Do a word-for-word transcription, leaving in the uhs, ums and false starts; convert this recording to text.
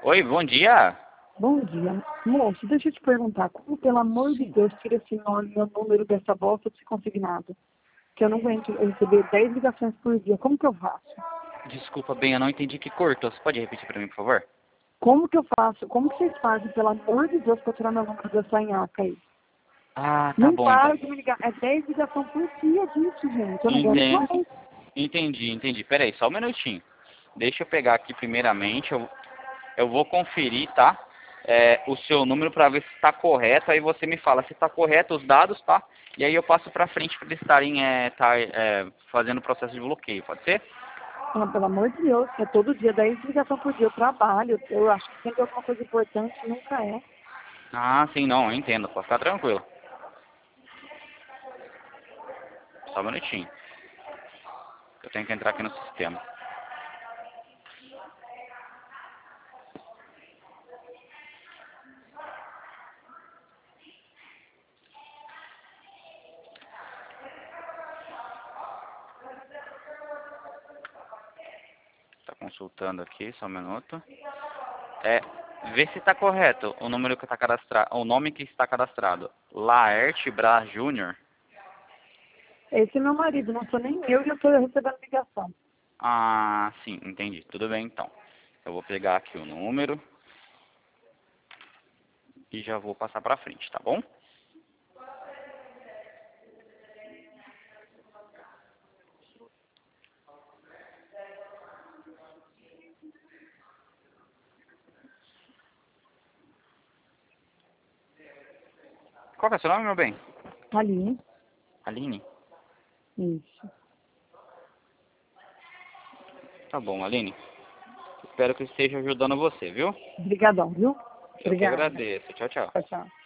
Oi, bom dia. Bom dia. Moço, deixa eu te perguntar, como, pelo amor de Deus, tira esse nome, meu número dessa bolsa de consignado? Que eu não aguento receber dez ligações por dia. Como que eu faço? Desculpa bem, eu não entendi que cortou. Você pode repetir pra mim, por favor? Como que eu faço? Como que vocês fazem, pelo amor de Deus, pra tirar meu número dessa nhaca aí? Ah, tá Não bom então. para de me ligar. É dez ligações por dia disso, gente. Eu não aguento Entendi, mais. entendi, entendi. Pera aí, só um minutinho. Deixa eu pegar aqui primeiramente, eu, eu vou conferir, tá? É, o seu número pra ver se está correto, aí você me fala se está correto os dados, tá? E aí eu passo pra frente para eles estarem é, tá, é, fazendo o processo de bloqueio, pode ser? Ah, pelo amor de Deus, é todo dia, dez ligações por dia. Eu trabalho, eu acho que sempre alguma coisa importante, nunca é. Ah, sim, não, eu entendo, pode ficar tranquilo. Só um minutinho. Eu tenho que entrar aqui no sistema. Tá consultando aqui, só um minuto. É, vê se está correto o número que está cadastrado, o nome que está cadastrado. Laerte Braz Júnior. Esse é meu marido, não sou nem eu e eu estou recebendo ligação. Ah, sim, entendi. Tudo bem então. Eu vou pegar aqui o número e já vou passar para frente, tá bom? Qual que é o seu nome, meu bem? Ali, Aline? isso. Tá bom, Aline. Espero que eu esteja ajudando você, viu? Obrigadão, viu? Eu que Obrigada. agradeço. Tchau, tchau. Tchau, tchau.